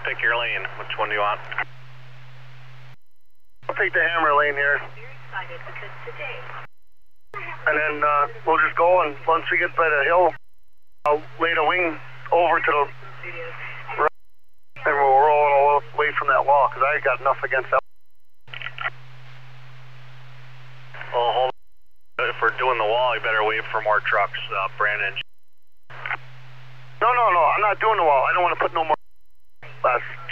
Pick your lane. Which one do you want? I'll take the hammer lane here. And then we'll just go, and once we get by the hill, I'll lay the wing over to the right, and we'll roll it all away from that wall, because I got enough against that. Well, hold on. If we're doing the wall, you better wait for more trucks, Brandon. No, I'm not doing the wall. I don't want to put no more less.